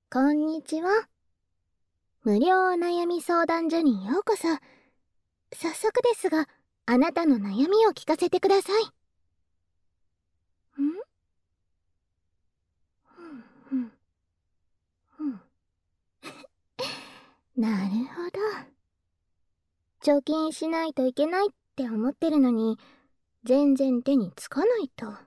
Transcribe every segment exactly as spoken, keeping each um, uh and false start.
こんにちは。無料お悩み相談所にようこそ。早速ですが、あなたの悩みを聞かせてください。ん？ふんふんふんなるほど。貯金しないといけないって思ってるのに、全然手につかないと。わ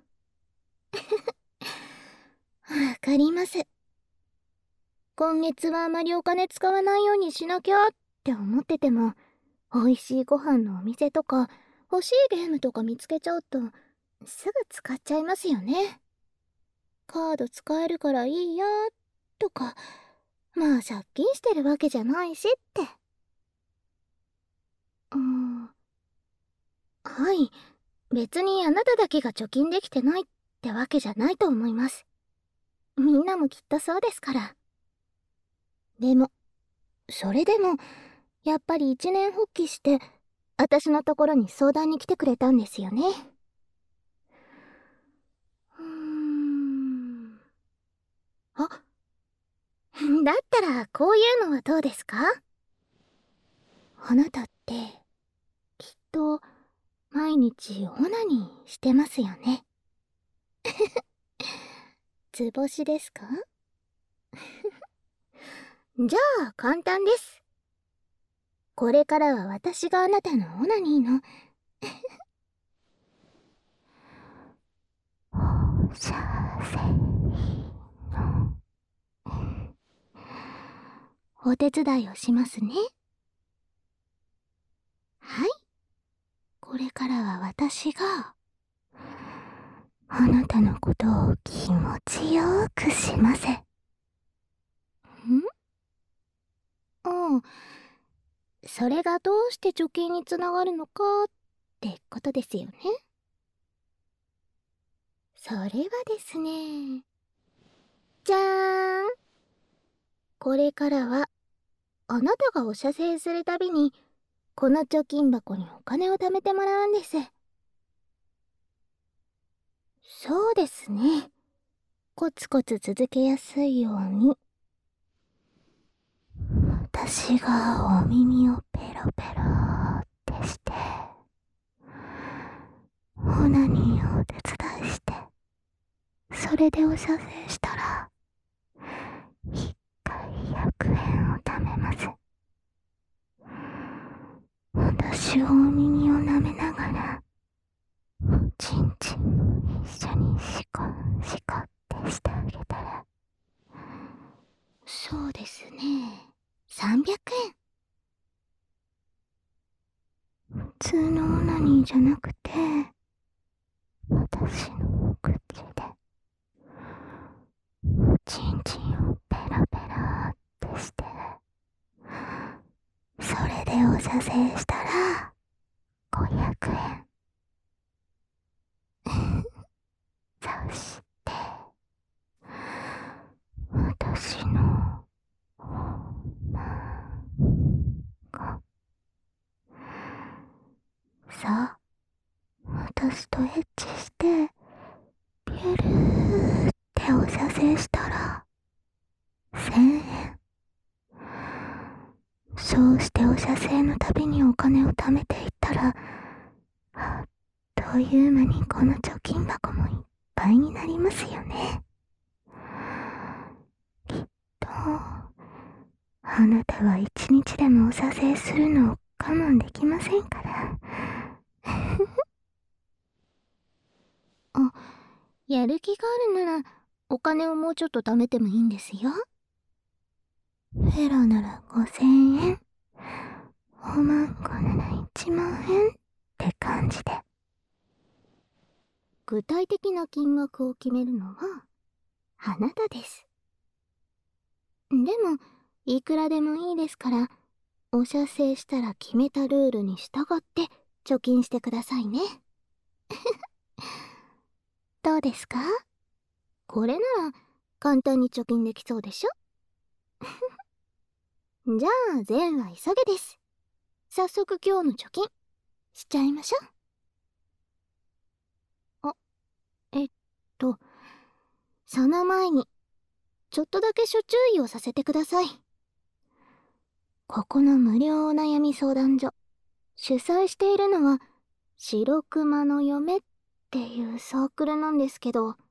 かります。今月はあまりお金使わないようにしなきゃって思ってても、美味しいご飯のお店とか欲しいゲームとか見つけちゃうとすぐ使っちゃいますよね。カード使えるからいいやとか、まあ借金してるわけじゃないしって。うーん、はい。別にあなただけが貯金できてないってわけじゃないと思います。みんなもきっとそうですから。でも、それでも、やっぱり一年発起して、私のところに相談に来てくれたんですよね。うーん。あ、だったらこういうのはどうですか？あなたって、きっと、毎日オナニーしてますよね。図星ですか？じゃあ簡単です。これからは私があなたのオナニーの放射線のお手伝いをしますね。はい。これからは私があなたのことを気持ちよくします。ん？ああ、それがどうして貯金につながるのかってことですよね。それはですね、じゃーん。これからはあなたがお射精するたびにこの貯金箱にお金を貯めてもらうんです。そうですね。コツコツ続けやすいように。私がお耳をペロペロってして、オナニーをお手伝いして、それでお射精したら、一回ひゃくえんを貯めます。私はお耳を舐めながら、おちんちんも一緒にシコンシコってしてあげたら、そうですね、さんびゃくえん。普通のオナニーじゃなくて、私のお口でおちんちんをペラペラってして、それでお射精したらごひゃくえん。そして私のおまご、さあ、私とエッチしてピュルーってお射精したらせんえん。そうしてお射精のたびにお金を貯めていったら、あっという間にこの貯金箱もいっぱいになりますよね。きっとあなたは一日でもお射精するのを我慢できませんから。あ、やる気があるならお金をもうちょっと貯めてもいいんですよ。フェロならごせんえん、おまんこならいちまんえんって感じで。具体的な金額を決めるのはあなたです。でもいくらでもいいですから、お射精したら決めたルールに従って貯金してくださいね。どうですか？これなら簡単に貯金できそうでしょ？じゃあ善は急げです。早速今日の貯金しちゃいましょう。あ、えっとその前にちょっとだけ諸注意をさせてください。ここの無料お悩み相談所、主催しているのは白熊の嫁っていうサークルなんですけど、はい、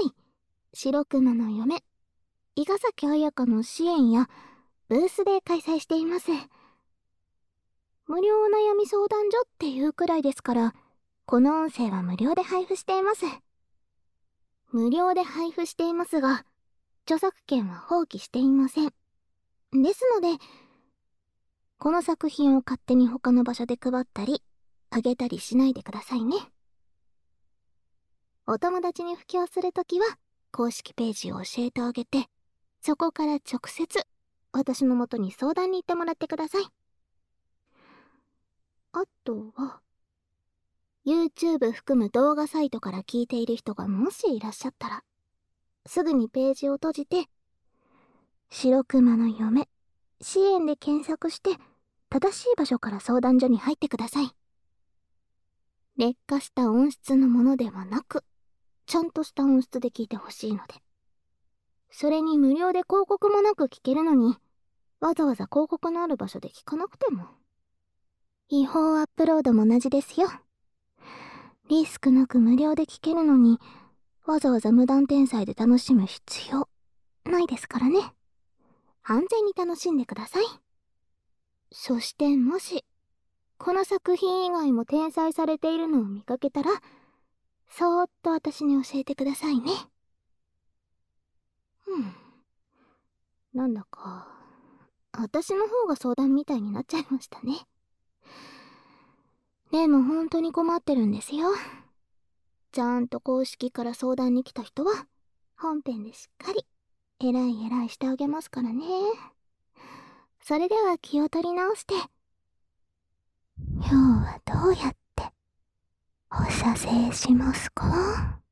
白熊の嫁、伊賀崎彩香の支援やブースで開催しています。無料お悩み相談所っていうくらいですから、この音声は無料で配布しています。無料で配布していますが、著作権は放棄していません。ですので、この作品を勝手に他の場所で配ったり、あげたりしないでくださいね。お友達に布教するときは、公式ページを教えてあげて、そこから直接、私の元に相談に行ってもらってください。あとは、YouTube 含む動画サイトから聞いている人がもしいらっしゃったら、すぐにページを閉じて、白熊の嫁、支援で検索して、正しい場所から相談所に入ってください。劣化した音質のものではなく、ちゃんとした音質で聞いてほしいので。それに無料で広告もなく聞けるのに、わざわざ広告のある場所で聞かなくても。違法アップロードも同じですよ。リスクなく無料で聞けるのに、わざわざ無断転載で楽しむ必要ないですからね。安全に楽しんでください。そしてもし、この作品以外も転載されているのを見かけたら、そーっと私に教えてくださいね。うん。なんだか、私の方が相談みたいになっちゃいましたね。でも本当に困ってるんですよ。ちゃんと公式から相談に来た人は、本編でしっかり、えらいえらいしてあげますからね。それでは気を取り直して、今日はどうやってお射精しますか？